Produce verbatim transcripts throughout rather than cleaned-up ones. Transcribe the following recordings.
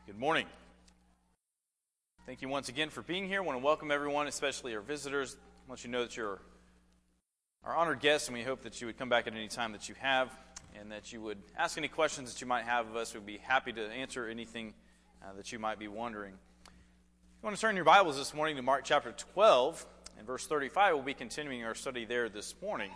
Good morning. Thank you once again for being here. I want to welcome everyone, especially our visitors. I want you to know that you're our honored guests, and we hope that you would come back at any time that you have, and that you would ask any questions that you might have of us. We'd be happy to answer anything uh, that you might be wondering. If you want to turn your Bibles this morning to Mark chapter twelve and verse thirty-five, we'll be continuing our study there this morning.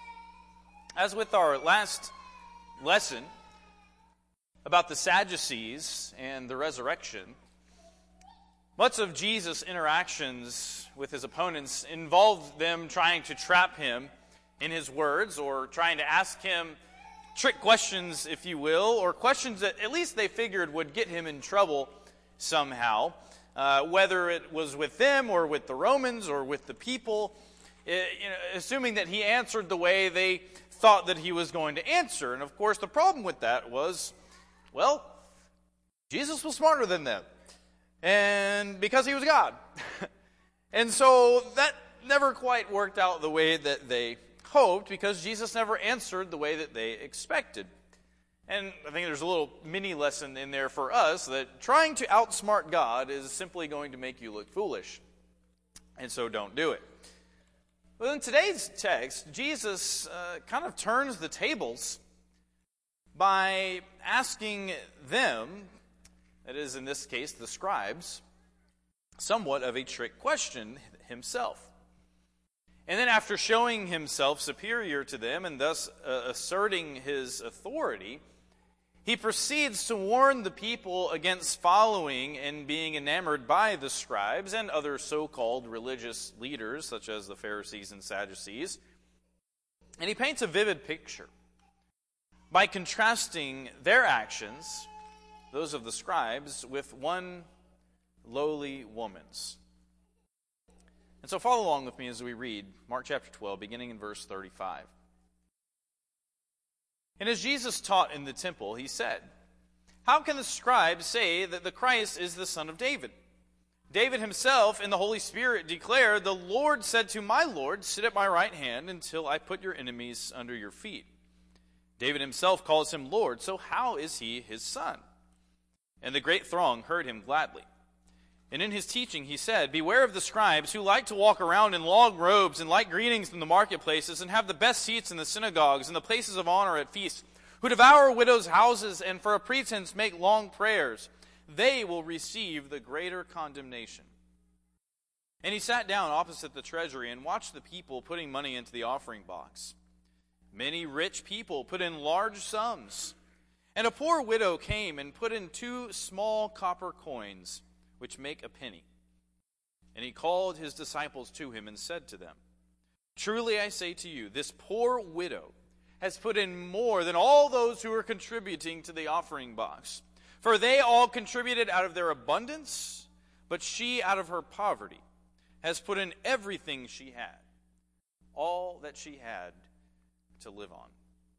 As with our last lesson about the Sadducees and the resurrection, much of Jesus' interactions with his opponents involved them trying to trap him in his words, or trying to ask him trick questions, if you will, or questions that at least they figured would get him in trouble somehow, uh, whether it was with them or with the Romans or with the people, it, you know, assuming that he answered the way they thought that he was going to answer. And of course, the problem with that was, well, Jesus was smarter than them, and because he was God. And so that never quite worked out the way that they hoped, because Jesus never answered the way that they expected. And I think there's a little mini lesson in there for us that trying to outsmart God is simply going to make you look foolish. And so don't do it. Well, in today's text, Jesus uh, kind of turns the tables by asking them, that is in this case the scribes, somewhat of a trick question himself. And then after showing himself superior to them and thus uh, asserting his authority, he proceeds to warn the people against following and being enamored by the scribes and other so-called religious leaders, such as the Pharisees and Sadducees. And he paints a vivid picture by contrasting their actions, those of the scribes, with one lowly woman's. And so follow along with me as we read Mark chapter twelve, beginning in verse thirty-five. And as Jesus taught in the temple, he said, "How can the scribes say that the Christ is the son of David? David himself in the Holy Spirit declared, 'The Lord said to my Lord, sit at my right hand until I put your enemies under your feet.' David himself calls him Lord, so how is he his son?" And the great throng heard him gladly. And in his teaching he said, "Beware of the scribes who like to walk around in long robes and like greetings in the marketplaces and have the best seats in the synagogues and the places of honor at feasts, who devour widows' houses and for a pretense make long prayers. They will receive the greater condemnation." And he sat down opposite the treasury and watched the people putting money into the offering box. Many rich people put in large sums, and a poor widow came and put in two small copper coins, which make a penny. And he called his disciples to him and said to them, "Truly I say to you, this poor widow has put in more than all those who are contributing to the offering box. For they all contributed out of their abundance, but she out of her poverty has put in everything she had, all that she had to live on."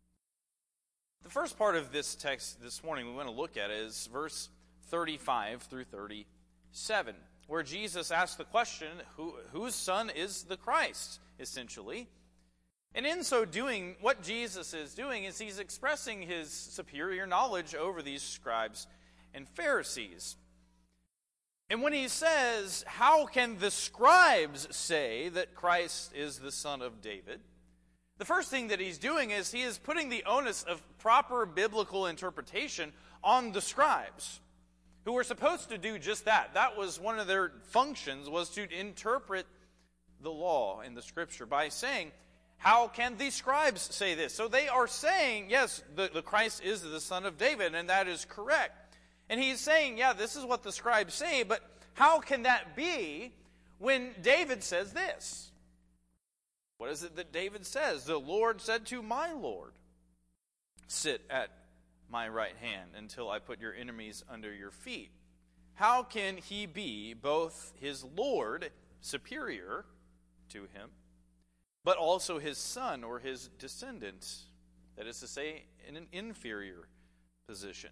The first part of this text this morning we want to look at is verse thirty-five through thirty-seven, where Jesus asks the question, who, whose son is the Christ, essentially. And in so doing, what Jesus is doing is he's expressing his superior knowledge over these scribes and Pharisees. And when he says, "How can the scribes say that Christ is the son of David?" the first thing that he's doing is he is putting the onus of proper biblical interpretation on the scribes, who were supposed to do just that. That was one of their functions, was to interpret the law in the scripture by saying, how can the scribes say this? So they are saying, yes, the, the Christ is the son of David, and that is correct. And he's saying, yeah, this is what the scribes say, but how can that be when David says this? What is it that David says? "The Lord said to my Lord, sit at my right hand until I put your enemies under your feet." How can he be both his Lord, superior to him, but also his son or his descendant, that is to say, in an inferior position?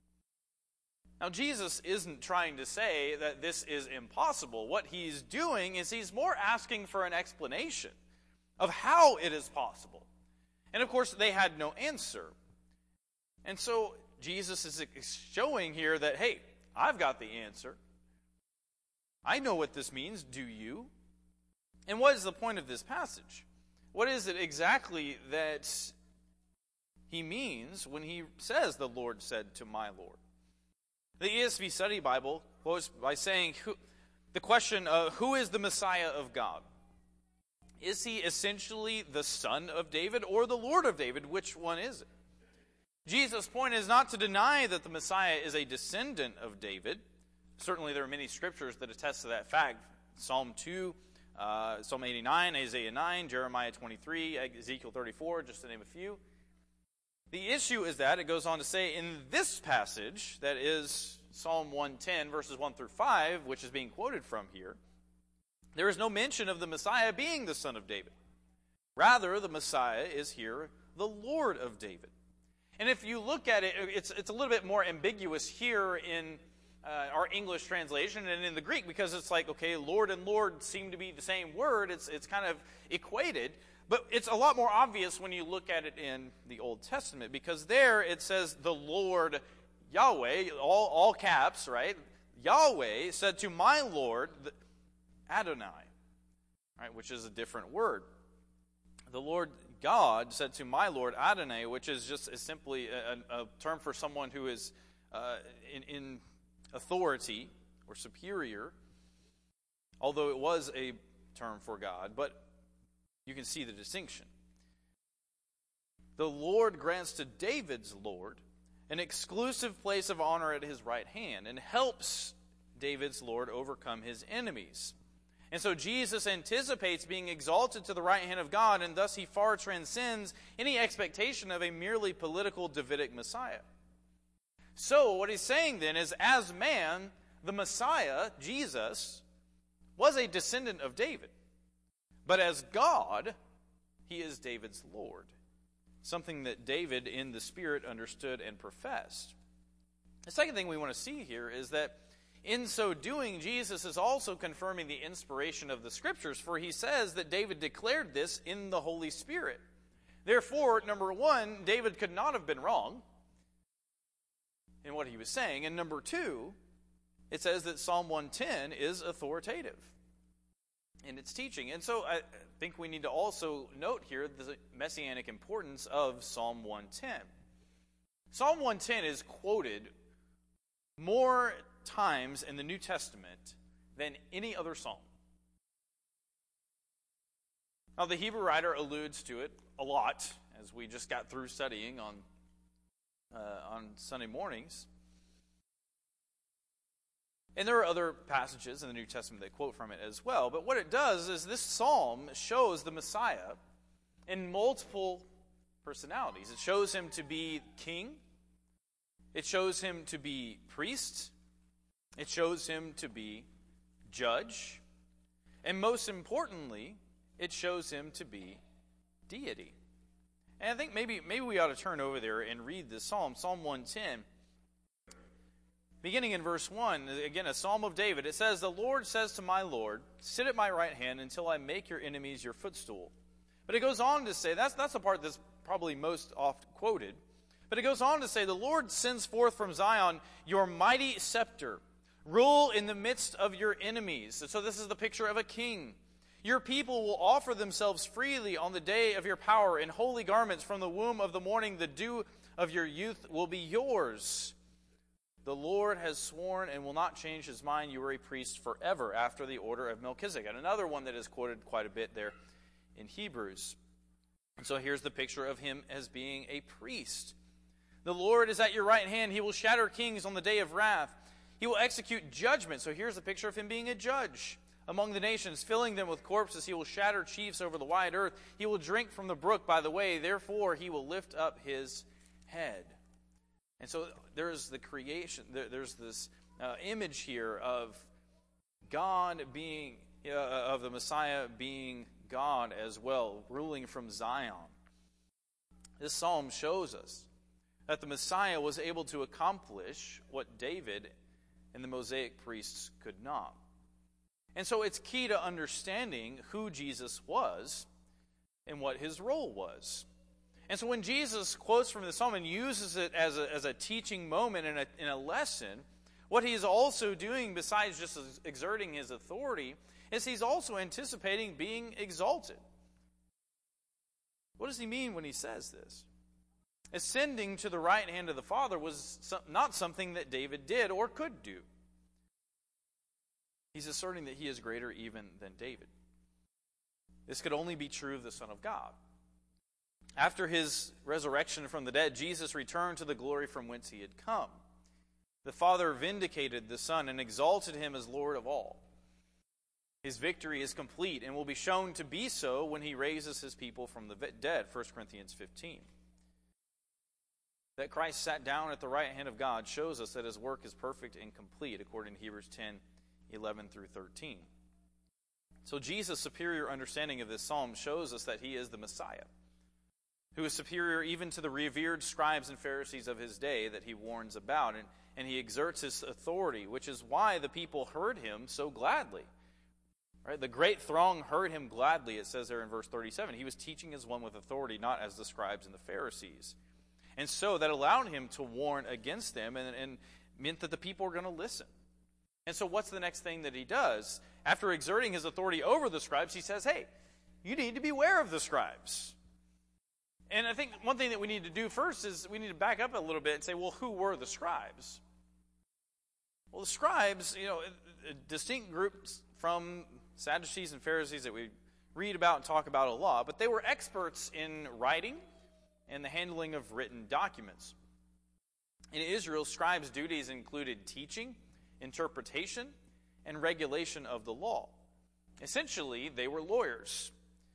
Now, Jesus isn't trying to say that this is impossible. What he's doing is he's more asking for an explanation of how it is possible. And of course, they had no answer. And so Jesus is showing here that, hey, I've got the answer. I know what this means. Do you? And what is the point of this passage? What is it exactly that he means when he says, the Lord said to my Lord? The E S V Study Bible quotes by saying, who, the question of who is the Messiah of God? Is he essentially the son of David or the Lord of David? Which one is it? Jesus' point is not to deny that the Messiah is a descendant of David. Certainly there are many scriptures that attest to that fact. Psalm two, uh, Psalm eighty-nine, Isaiah nine, Jeremiah twenty-three, Ezekiel thirty-four, just to name a few. The issue is that, it goes on to say, in this passage, that is Psalm one ten, verses one through five, which is being quoted from here, there is no mention of the Messiah being the son of David. Rather, the Messiah is here the Lord of David. And if you look at it, it's, it's a little bit more ambiguous here in uh, our English translation and in the Greek, because it's like, okay, Lord and Lord seem to be the same word. It's, it's kind of equated. But it's a lot more obvious when you look at it in the Old Testament, because there it says the Lord Yahweh, all, all caps, right? Yahweh said to my Lord, Adonai, right, which is a different word. The Lord God said to my Lord Adonai, which is just is simply a, a term for someone who is uh, in, in authority or superior, although it was a term for God, but you can see the distinction. The Lord grants to David's Lord an exclusive place of honor at his right hand and helps David's Lord overcome his enemies. And so Jesus anticipates being exalted to the right hand of God, and thus he far transcends any expectation of a merely political Davidic Messiah. So what he's saying then is, as man, the Messiah, Jesus, was a descendant of David. But as God, he is David's Lord. Something that David in the Spirit understood and professed. The second thing we want to see here is that in so doing, Jesus is also confirming the inspiration of the Scriptures, for he says that David declared this in the Holy Spirit. Therefore, number one, David could not have been wrong in what he was saying. And number two, it says that Psalm one ten is authoritative in its teaching. And so I think we need to also note here the messianic importance of Psalm one ten. Psalm one ten is quoted more times in the New Testament than any other psalm. Now, the Hebrew writer alludes to it a lot, as we just got through studying on uh, on Sunday mornings. And there are other passages in the New Testament that quote from it as well. But what it does is this psalm shows the Messiah in multiple personalities. It shows him to be king. It shows him to be priest. It shows him to be judge. And most importantly, it shows him to be deity. And I think maybe maybe we ought to turn over there and read this psalm, Psalm one ten. Beginning in verse one, again, a psalm of David. It says, "The Lord says to my Lord, sit at my right hand until I make your enemies your footstool." But it goes on to say, that's, that's the part that's probably most oft quoted. But it goes on to say, "The Lord sends forth from Zion your mighty scepter. Rule in the midst of your enemies." So this is the picture of a king. "Your people will offer themselves freely on the day of your power. In holy garments from the womb of the morning, the dew of your youth will be yours. The Lord has sworn and will not change his mind. You are a priest forever after the order of Melchizedek." And another one that is quoted quite a bit there in Hebrews. And so here's the picture of him as being a priest. "The Lord is at your right hand. He will shatter kings on the day of wrath. He will execute judgment." So here's the picture of him being a judge among the nations, filling them with corpses. "He will shatter chiefs over the wide earth. He will drink from the brook by the way. Therefore he will lift up his head." And so there's the creation, there, there's this uh, image here of God being, uh, of the Messiah being God as well, ruling from Zion. This psalm shows us that the Messiah was able to accomplish what David and the Mosaic priests could not. And so it's key to understanding who Jesus was and what his role was. And so when Jesus quotes from the psalm and uses it as a, as a teaching moment and a, in a lesson, What he is also doing, besides just exerting his authority, is he's also anticipating being exalted. What does he mean when he says this? Ascending to the right hand of the Father was not something that David did or could do. He's asserting that he is greater even than David. This could only be true of the Son of God. After his resurrection from the dead, Jesus returned to the glory from whence he had come. The Father vindicated the Son and exalted him as Lord of all. His victory is complete and will be shown to be so when he raises his people from the dead, First Corinthians fifteen. That Christ sat down at the right hand of God shows us that his work is perfect and complete, according to Hebrews ten, eleven through thirteen. So Jesus' superior understanding of this psalm shows us that he is the Messiah, who is superior even to the revered scribes and Pharisees of his day that he warns about, and, and he exerts his authority, which is why the people heard him so gladly. Right? The great throng heard him gladly, it says there in verse thirty-seven. He was teaching as one with authority, not as the scribes and the Pharisees. And so that allowed him to warn against them and, and meant that the people were going to listen. And so what's the next thing that he does? After exerting his authority over the scribes, he says, hey, you need to beware of the scribes. And I think one thing that we need to do first is we need to back up a little bit and say, well, who were the scribes? Well, the scribes, you know, distinct groups from Sadducees and Pharisees that we read about and talk about a lot, but they were experts in writing and the handling of written documents. In Israel, scribes' duties included teaching, interpretation, and regulation of the law. Essentially, they were lawyers.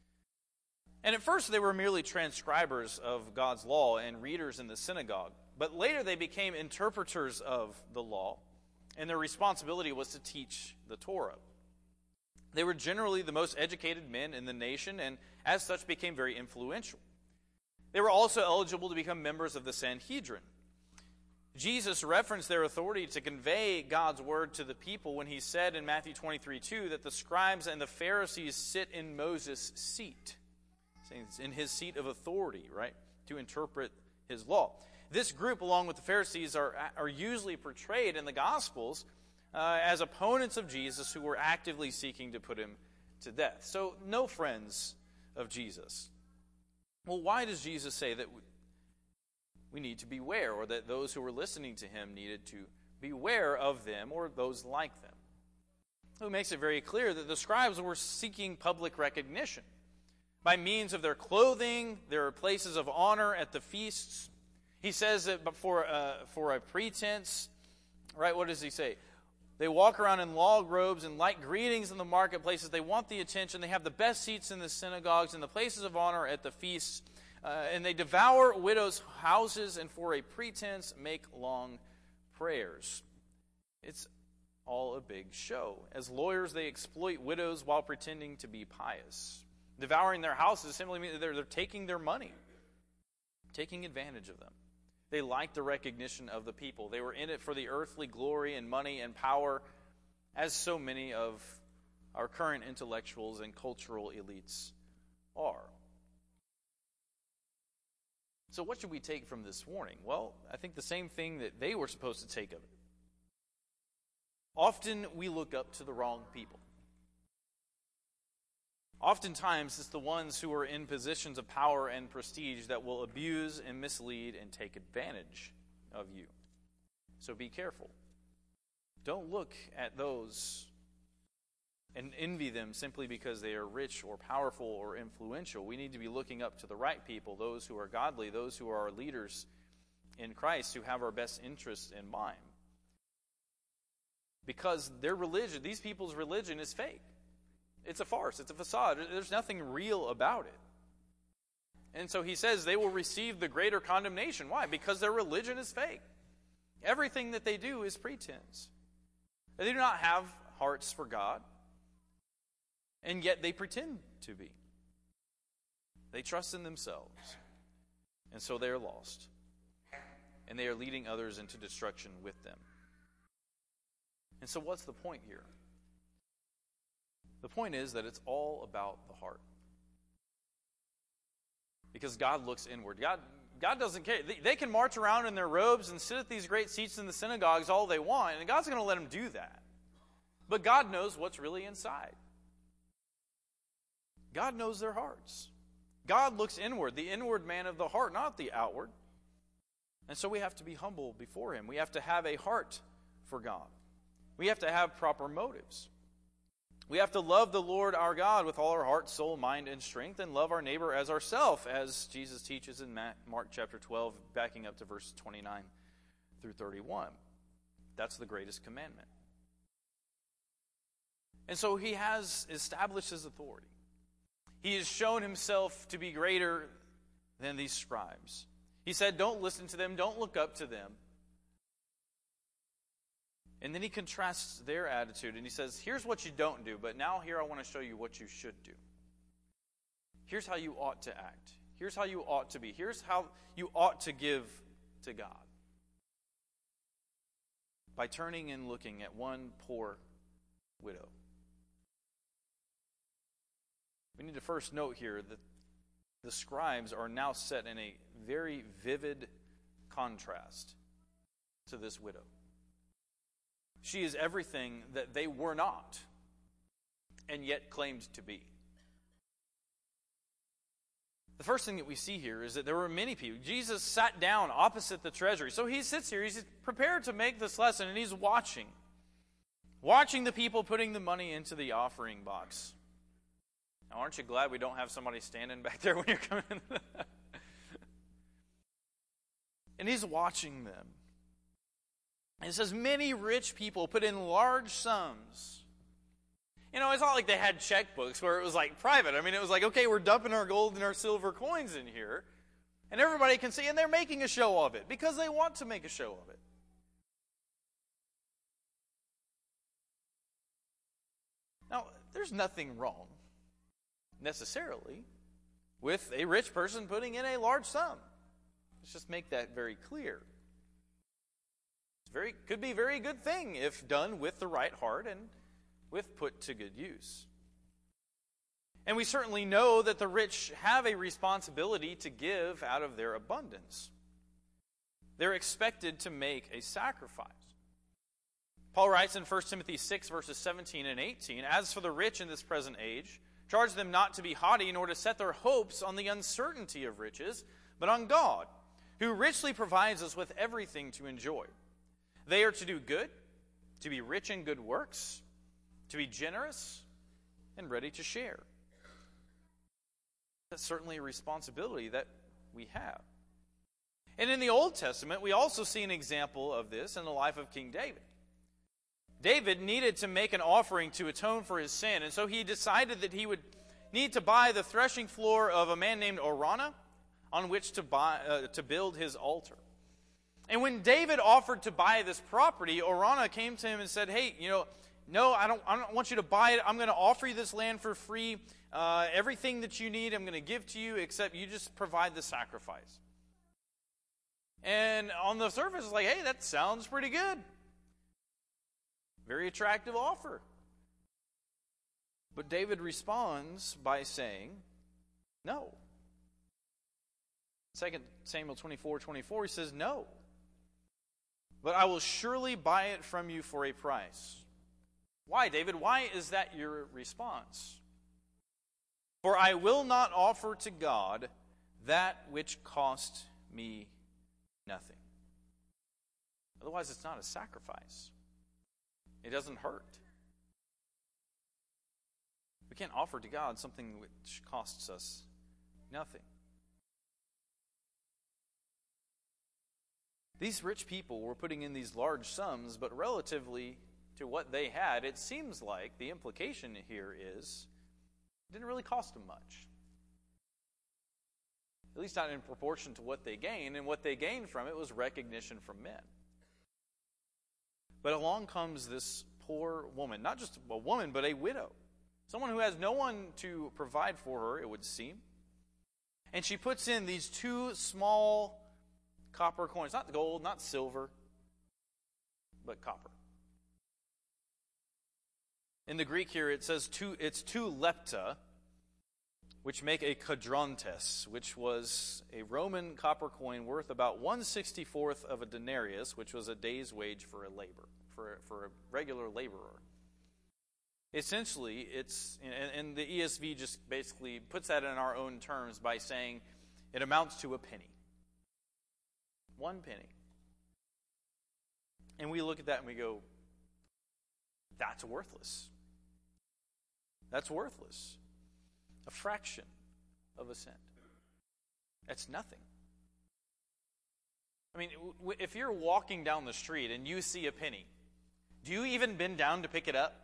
And at first, they were merely transcribers of God's law and readers in the synagogue. But later, they became interpreters of the law, and their responsibility was to teach the Torah. They were generally the most educated men in the nation, and as such became very influential. They were also eligible to become members of the Sanhedrin. Jesus referenced their authority to convey God's word to the people when he said in Matthew twenty-three two that the scribes and the Pharisees sit in Moses' seat. It's in his seat of authority, right, to interpret his law. This group, along with the Pharisees, are, are usually portrayed in the Gospels uh, as opponents of Jesus who were actively seeking to put him to death. So, no friends of Jesus. Well, why does Jesus say that we, we need to beware, or that those who were listening to him needed to beware of them or those like them? Well, it makes it very clear that the scribes were seeking public recognition by means of their clothing, their places of honor at the feasts. He says that for, uh, for a pretense, right, what does he say? They walk around in long robes and light greetings in the marketplaces. They want the attention. They have the best seats in the synagogues and the places of honor at the feasts. Uh, and they devour widows' houses and for a pretense make long prayers. It's all a big show. As lawyers, they exploit widows while pretending to be pious. Devouring their houses simply means they're, they're taking their money, taking advantage of them. They liked the recognition of the people. They were in it for the earthly glory and money and power, as so many of our current intellectuals and cultural elites are. So what should we take from this warning? Well, I think the same thing that they were supposed to take of it. Often we look up to the wrong people. Oftentimes, it's the ones who are in positions of power and prestige that will abuse and mislead and take advantage of you. So be careful. Don't look at those and envy them simply because they are rich or powerful or influential. We need to be looking up to the right people, those who are godly, those who are our leaders in Christ, who have our best interests in mind. Because their religion, these people's religion is fake. It's a farce. It's a facade. There's nothing real about it. And so he says they will receive the greater condemnation. Why? Because their religion is fake. Everything that they do is pretense. They do not have hearts for God, and yet they pretend to be. They trust in themselves, and so they are lost. And they are leading others into destruction with them. And so what's the point here? The point is that it's all about the heart. Because God looks inward. God, God doesn't care. They, they can march around in their robes and sit at these great seats in the synagogues all they want, and God's going to let them do that. But God knows what's really inside. God knows their hearts. God looks inward, the inward man of the heart, not the outward. And so we have to be humble before Him. We have to have a heart for God. We have to have proper motives. We have to love the Lord our God with all our heart, soul, mind, and strength, and love our neighbor as ourselves, as Jesus teaches in Mark chapter twelve, backing up to verse twenty-nine through thirty-one. That's the greatest commandment. And so He has established His authority. He has shown Himself to be greater than these scribes. He said, don't listen to them, don't look up to them. And then He contrasts their attitude, and He says, here's what you don't do, but now here I want to show you what you should do. Here's how you ought to act. Here's how you ought to be. Here's how you ought to give to God. By turning and looking at one poor widow. We need to first note here that the scribes are now set in a very vivid contrast to this widow. She is everything that they were not, and yet claimed to be. The first thing that we see here is that there were many people. Jesus sat down opposite the treasury. So He sits here, He's prepared to make this lesson, and He's watching. Watching the people putting the money into the offering box. Now, aren't you glad we don't have somebody standing back there when you're coming in? And He's watching them. And it says, many rich people put in large sums. You know, it's not like they had checkbooks where it was like private. I mean, it was like, okay, we're dumping our gold and our silver coins in here. And everybody can see, and they're making a show of it because they want to make a show of it. Now, there's nothing wrong, necessarily, with a rich person putting in a large sum. Let's just make that very clear. It's very could be a very good thing if done with the right heart and with put to good use. And we certainly know that the rich have a responsibility to give out of their abundance. They're expected to make a sacrifice. Paul writes in First Timothy six, verses seventeen and eighteen, as for the rich in this present age, charge them not to be haughty, nor to set their hopes on the uncertainty of riches, but on God, who richly provides us with everything to enjoy. They are to do good, to be rich in good works, to be generous, and ready to share. That's certainly a responsibility that we have. And in the Old Testament, we also see an example of this in the life of King David. David needed to make an offering to atone for his sin, and so he decided that he would need to buy the threshing floor of a man named Araunah on which to buy uh, to build his altar. And when David offered to buy this property, Araunah came to him and said, hey, you know, no, I don't, I don't want you to buy it. I'm going to offer you this land for free. Uh, everything that you need, I'm going to give to you, except you just provide the sacrifice. And on the surface, it's like, hey, that sounds pretty good. Very attractive offer. But David responds by saying, no. Second Samuel twenty-four twenty-four, he says, no. But I will surely buy it from you for a price. Why, David? Why is that your response? For I will not offer to God that which cost me nothing. Otherwise, it's not a sacrifice. It doesn't hurt. We can't offer to God something which costs us nothing. These rich people were putting in these large sums, but relatively to what they had, it seems like the implication here is it didn't really cost them much. At least not in proportion to what they gained, and what they gained from it was recognition from men. But along comes this poor woman, not just a woman, but a widow. Someone who has no one to provide for her, it would seem. And she puts in these two small copper coins, not gold, not silver, but copper. In the Greek here, it says two, it's two lepta, which make a quadrantes, which was a Roman copper coin worth about one sixty-fourth of a denarius, which was a day's wage for a labor, for, for a regular laborer. Essentially, it's, and, and the E S V just basically puts that in our own terms by saying it amounts to a penny. One penny. And we look at that and we go, that's worthless. That's worthless. A fraction of a cent. That's nothing. I mean, if you're walking down the street and you see a penny, do you even bend down to pick it up?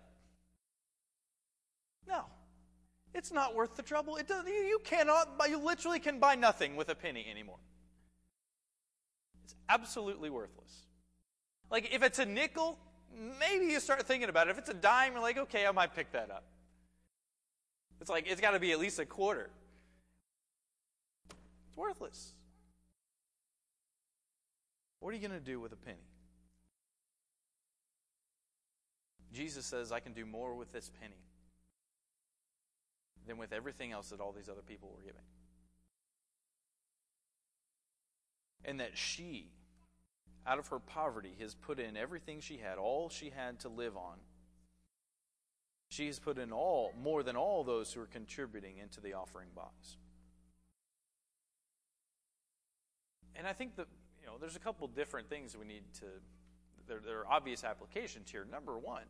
No. It's not worth the trouble. It does, you, you cannot buy, you literally can buy nothing with a penny anymore. It's absolutely worthless. Like, if it's a nickel, maybe you start thinking about it. If it's a dime, you're like, okay, I might pick that up. It's like, it's got to be at least a quarter. It's worthless. What are you going to do with a penny? Jesus says, I can do more with this penny than with everything else that all these other people were giving. And that she, out of her poverty, has put in everything she had, all she had to live on. She has put in all, more than all those who are contributing into the offering box. And I think that, you know, there's a couple different things we need to, there, there are obvious applications here. Number one,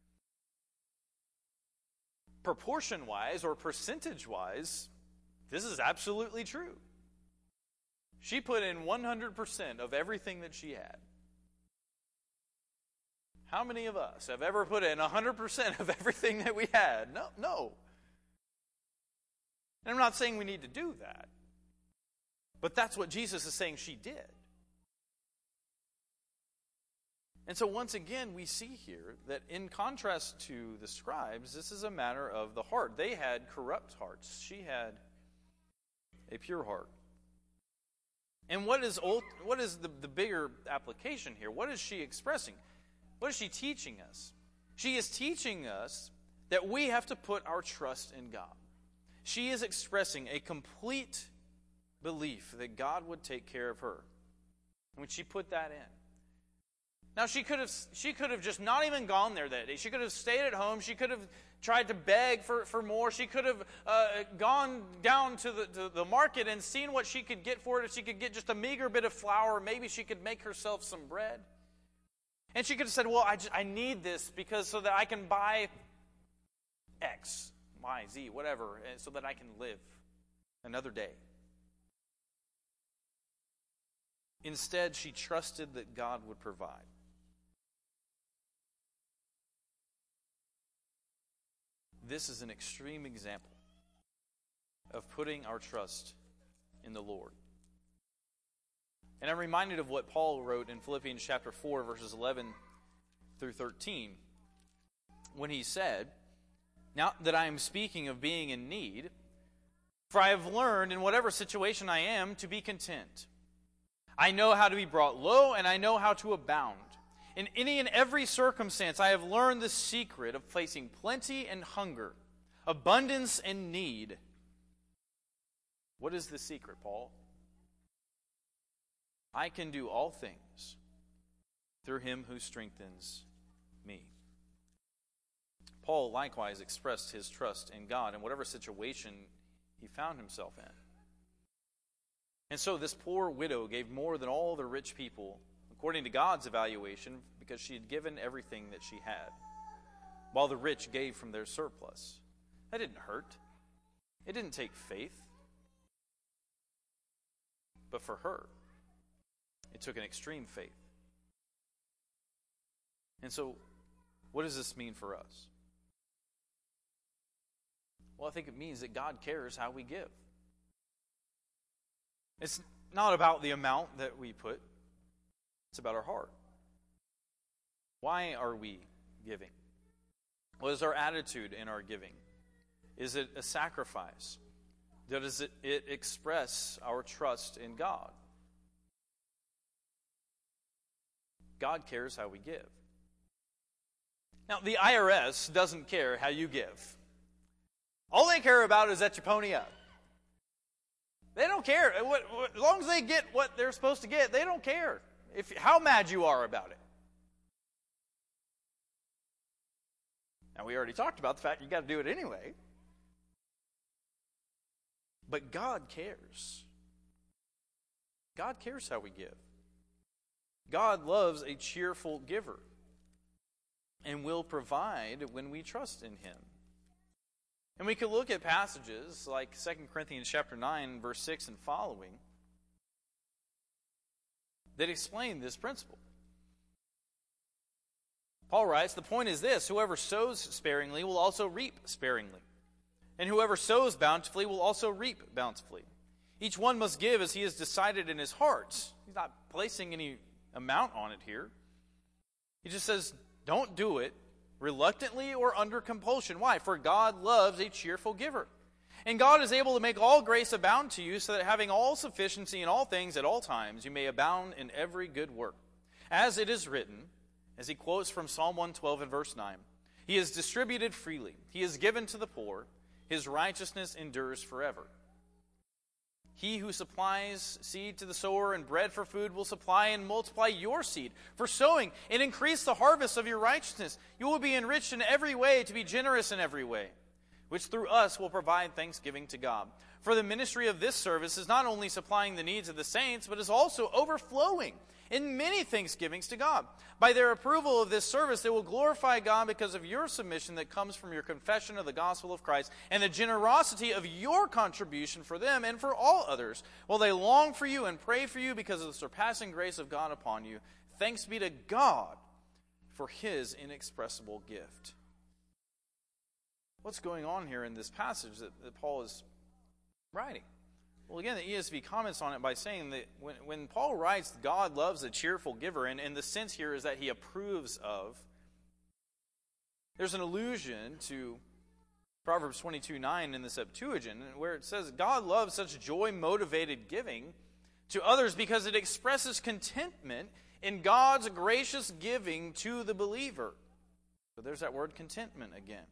proportion-wise or percentage-wise, this is absolutely true. She put in one hundred percent of everything that she had. How many of us have ever put in one hundred percent of everything that we had? No, no. And I'm not saying we need to do that. But that's what Jesus is saying she did. And so once again, we see here that in contrast to the scribes, this is a matter of the heart. They had corrupt hearts. She had a pure heart. And what is old, what is the, the bigger application here? What is she expressing? What is she teaching us? She is teaching us that we have to put our trust in God. She is expressing a complete belief that God would take care of her. And when she put that in. Now, she could have she could have just not even gone there that day. She could have stayed at home. She could have tried to beg for, for more. She could have uh, gone down to the, to the market and seen what she could get for it. If she could get just a meager bit of flour, maybe she could make herself some bread. And she could have said, well, I, just, I need this because so that I can buy X, Y, Z, whatever, so that I can live another day. Instead, she trusted that God would provide. This is an extreme example of putting our trust in the Lord. And I'm reminded of what Paul wrote in Philippians chapter four, verses eleven through thirteen, when he said, "Not that I am speaking of being in need, for I have learned in whatever situation I am to be content. I know how to be brought low, and I know how to abound. In any and every circumstance I have learned the secret of placing plenty and hunger, abundance and need." What is the secret, Paul? I can do all things through him who strengthens me. Paul likewise expressed his trust in God in whatever situation he found himself in. And so this poor widow gave more than all the rich people, according to God's evaluation, because she had given everything that she had, while the rich gave from their surplus. That didn't hurt. It didn't take faith. But for her, it took an extreme faith. And so, what does this mean for us? Well, I think it means that God cares how we give. It's not about the amount that we put. It's about our heart. Why are we giving? What is our attitude in our giving? Is it a sacrifice? Does it, it express our trust in God? God cares how we give. Now, the I R S doesn't care how you give. All they care about is that you pony up. They don't care. As long as they get what they're supposed to get, they don't care if how mad you are about it. Now, we already talked about the fact you got to do it anyway. But God cares. God cares how we give. God loves a cheerful giver and will provide when we trust in Him. And we could look at passages like Second Corinthians chapter nine, verse six and following that explain this principle. Paul writes, "The point is this, whoever sows sparingly will also reap sparingly. And whoever sows bountifully will also reap bountifully. Each one must give as he has decided in his heart." He's not placing any amount on it here. He just says, don't do it reluctantly or under compulsion. Why? For God loves a cheerful giver. And God is able to make all grace abound to you, so that having all sufficiency in all things at all times, you may abound in every good work. As it is written, as he quotes from Psalm one twelve and verse nine, "He has distributed freely. He has given to the poor. His righteousness endures forever." He who supplies seed to the sower and bread for food will supply and multiply your seed for sowing and increase the harvest of your righteousness. You will be enriched in every way to be generous in every way, which through us will provide thanksgiving to God. For the ministry of this service is not only supplying the needs of the saints, but is also overflowing in many thanksgivings to God. By their approval of this service, they will glorify God because of your submission that comes from your confession of the gospel of Christ and the generosity of your contribution for them and for all others, while they long for you and pray for you because of the surpassing grace of God upon you. Thanks be to God for His inexpressible gift. What's going on here in this passage that, that Paul is writing? Well, again, the E S V comments on it by saying that when, when Paul writes, God loves a cheerful giver, and, and the sense here is that he approves of, there's an allusion to Proverbs twenty-two nine in the Septuagint, where it says, God loves such joy-motivated giving to others because it expresses contentment in God's gracious giving to the believer. So there's that word contentment again.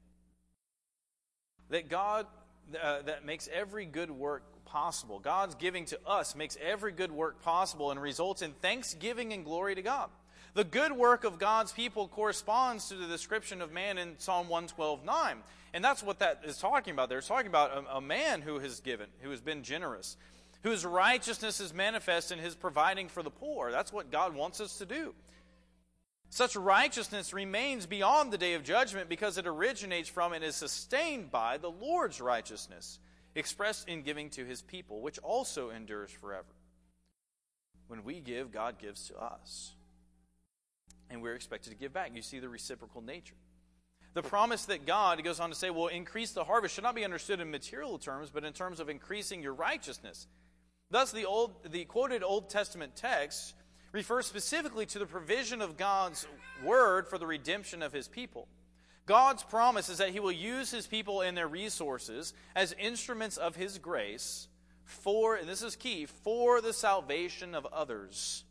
That God, uh, that makes every good work possible. God's giving to us makes every good work possible and results in thanksgiving and glory to God. The good work of God's people corresponds to the description of man in Psalm one twelve nine. And that's what that is talking about there. It's talking about a, a man who has given, who has been generous, whose righteousness is manifest in his providing for the poor. That's what God wants us to do. Such righteousness remains beyond the day of judgment because it originates from and is sustained by the Lord's righteousness, expressed in giving to His people, which also endures forever. When we give, God gives to us. And we're expected to give back. You see the reciprocal nature. The promise that God, he goes on to say, will increase the harvest should not be understood in material terms, but in terms of increasing your righteousness. Thus, the old, the quoted Old Testament text refers specifically to the provision of God's word for the redemption of His people. God's promise is that He will use His people and their resources as instruments of His grace for, and this is key, for the salvation of others.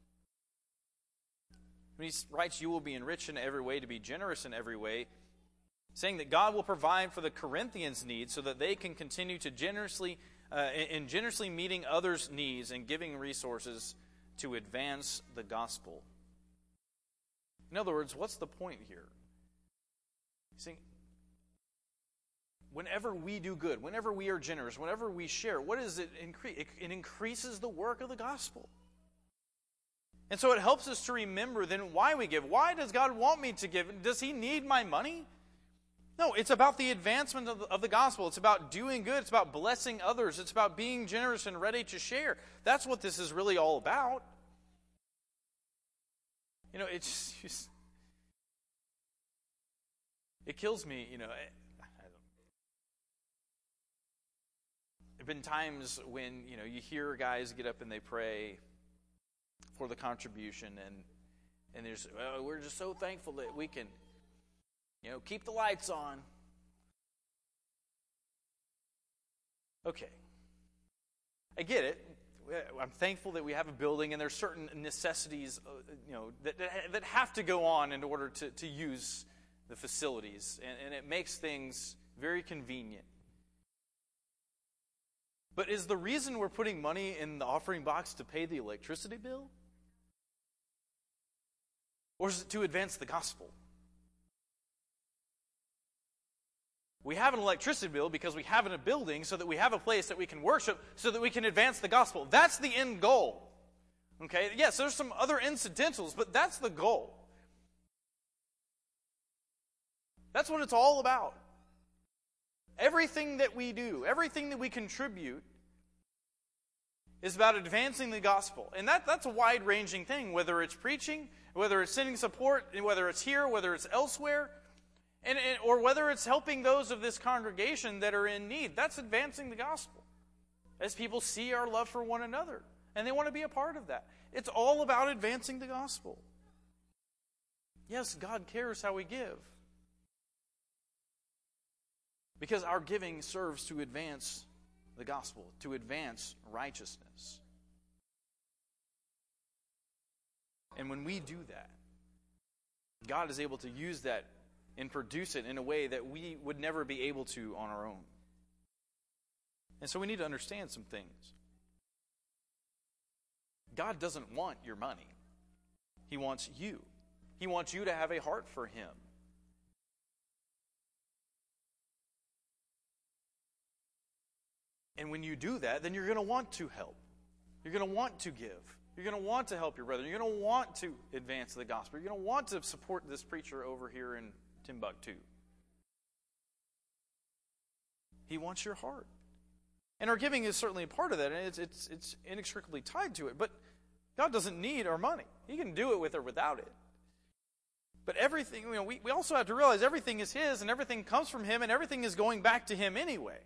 When he writes, you will be enriched in every way to be generous in every way, saying that God will provide for the Corinthians' needs so that they can continue to generously, uh, in generously meeting others' needs and giving resources to advance the gospel. In other words, what's the point here? See, whenever we do good, whenever we are generous, whenever we share, what does it increase? It, it increases the work of the gospel. And so it helps us to remember then why we give. Why does God want me to give? Does He need my money? No, it's about the advancement of the, of the gospel. It's about doing good. It's about blessing others. It's about being generous and ready to share. That's what this is really all about. You know, it's just, it kills me, you know. I, I don't, there have been times when, you know, you hear guys get up and they pray for the contribution, and and there's, well, we're just so thankful that we can, you know, keep the lights on. Okay. I get it. I'm thankful that we have a building, and there's certain necessities, uh, you know, that that have to go on in order to, to use the facilities, and, and it makes things very convenient. But is the reason we're putting money in the offering box to pay the electricity bill? Or is it to advance the gospel? We have an electricity bill because we have it in a building so that we have a place that we can worship so that we can advance the gospel. That's the end goal. Okay? Yes, there's some other incidentals, but that's the goal. That's what it's all about. Everything that we do, everything that we contribute is about advancing the gospel. And that, that's a wide-ranging thing, whether it's preaching, whether it's sending support, whether it's here, whether it's elsewhere, and, and or whether it's helping those of this congregation that are in need. That's advancing the gospel. As people see our love for one another, and they want to be a part of that. It's all about advancing the gospel. Yes, God cares how we give. Because our giving serves to advance the gospel, to advance righteousness. And when we do that, God is able to use that and produce it in a way that we would never be able to on our own. And so we need to understand some things. God doesn't want your money. He wants you. He wants you to have a heart for Him. And when you do that, then you're going to want to help. You're going to want to give. You're going to want to help your brother. You're going to want to advance the gospel. You're going to want to support this preacher over here in Timbuktu. He wants your heart. And our giving is certainly a part of that, and it's, it's, it's inextricably tied to it. But God doesn't need our money. He can do it with or without it. But everything, you know, we, we also have to realize everything is His, and everything comes from Him, and everything is going back to Him anyway.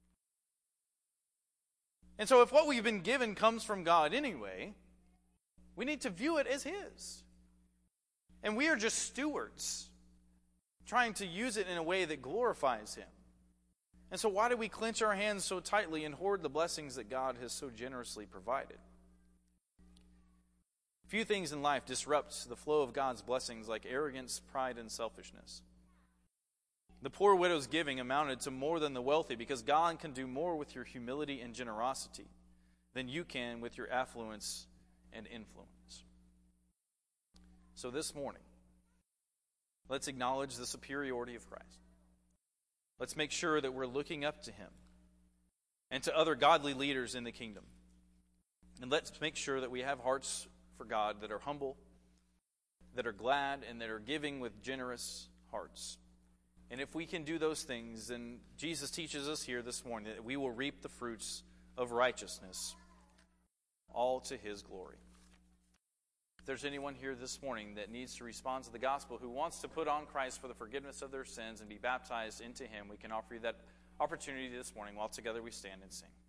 And so if what we've been given comes from God anyway, we need to view it as His. And we are just stewards, trying to use it in a way that glorifies Him. And so why do we clench our hands so tightly and hoard the blessings that God has so generously provided? Few things in life disrupt the flow of God's blessings like arrogance, pride, and selfishness. The poor widow's giving amounted to more than the wealthy because God can do more with your humility and generosity than you can with your affluence and influence. So this morning, let's acknowledge the superiority of Christ. Let's make sure that we're looking up to Him and to other godly leaders in the kingdom. And let's make sure that we have hearts for God that are humble, that are glad, and that are giving with generous hearts. And if we can do those things, then Jesus teaches us here this morning that we will reap the fruits of righteousness, all to His glory. If there's anyone here this morning that needs to respond to the gospel, who wants to put on Christ for the forgiveness of their sins and be baptized into Him, we can offer you that opportunity this morning while together we stand and sing.